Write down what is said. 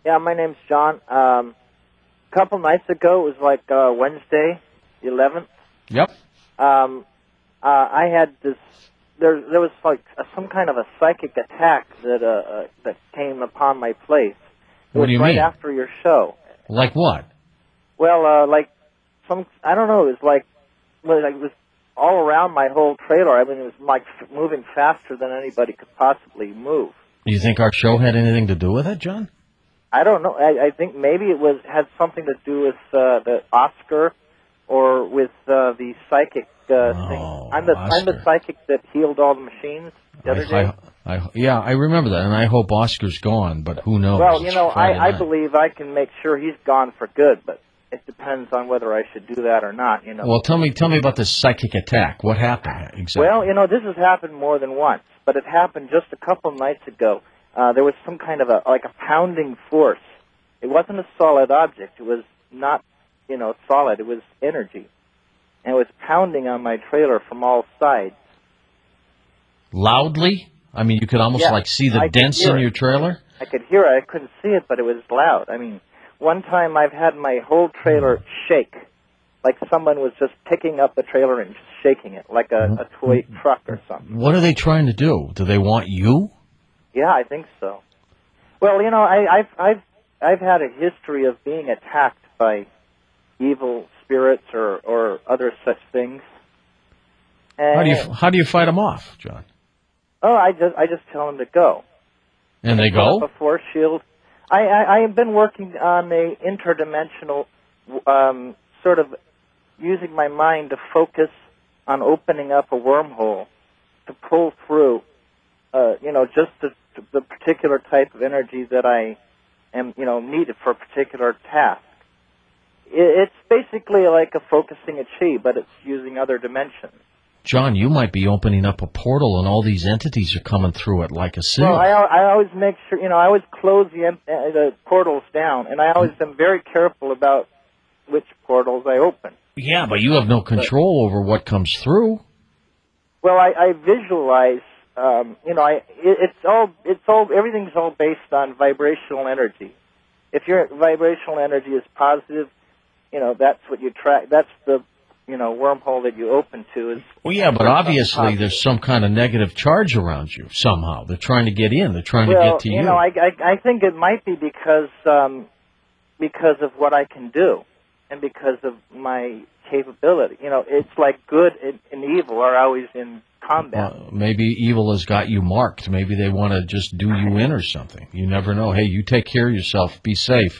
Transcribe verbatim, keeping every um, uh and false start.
Yeah, my name's John. Um, a couple nights ago, it was like uh, Wednesday, the eleventh. Yep. Um, uh, I had this. There, there was like a, some kind of a psychic attack that uh, uh, that came upon my place. It What was do you right mean? after your show. Like what? Well, uh, like some. I don't know. It was like, well, like it was all around my whole trailer. I mean, it was like moving faster than anybody could possibly move. Do you think our show had anything to do with it, John? I don't know. I, I think maybe it was had something to do with uh, the Oscar or with uh, the psychic uh, Oh, thing. I'm the I'm the Oscar. psychic that healed all the machines the other I, day. I, I, yeah, I remember that, and I hope Oscar's gone, but who knows? Well, you It's know, Friday I, I night. believe I can make sure he's gone for good, but it depends on whether I should do that or not. You know. Well, tell me, tell me about this psychic attack. What happened exactly? Well, you know, this has happened more than once, but it happened just a couple nights ago. Uh, there was some kind of a like a pounding force. It wasn't a solid object. It was not, you know, solid. It was energy. And it was pounding on my trailer from all sides. Loudly? I mean, you could almost Yeah, like see the I could dents hear in it. your trailer? I could hear it. I couldn't see it, but it was loud. I mean, one time I've had my whole trailer shake, like someone was just picking up the trailer and shaking it, like a, a toy truck or something. What are they trying to do? Do they want you? Yeah, I think so. Well, you know, I, I've I've I've had a history of being attacked by evil spirits or, or other such things. And, How do you how do you fight them off, John? oh, I just I just tell them to go. And they Put up go? a force shield. I, I I have been working on a interdimensional, um, sort of using my mind to focus on opening up a wormhole to pull through, uh, you know, just the, the particular type of energy that I am, you know, needed for a particular task. It, it's basically like a focusing a chi, but it's using other dimensions. John, you might be opening up a portal and all these entities are coming through it like a sieve. Well, I, I always make sure, you know, I always close the, em- uh, the portals down, and I always am very careful about which portals I open. Yeah, but you have no control over what comes through. Well, I, I visualize, um, you know, I it, it's all it's all everything's all based on vibrational energy. If your vibrational energy is positive, you know, that's what you track. That's the you know wormhole that you open to. Is Well, yeah, but obviously there's some kind of negative charge around you somehow. They're trying to get in. They're trying well, to get to you. you know, I, I I think it might be because um, because of what I can do and because of my capability. You know, it's like good and, and evil are always in combat. Uh, maybe evil has got you marked. Maybe they want to just do you in or something. You never know. Hey, you take care of yourself. Be safe.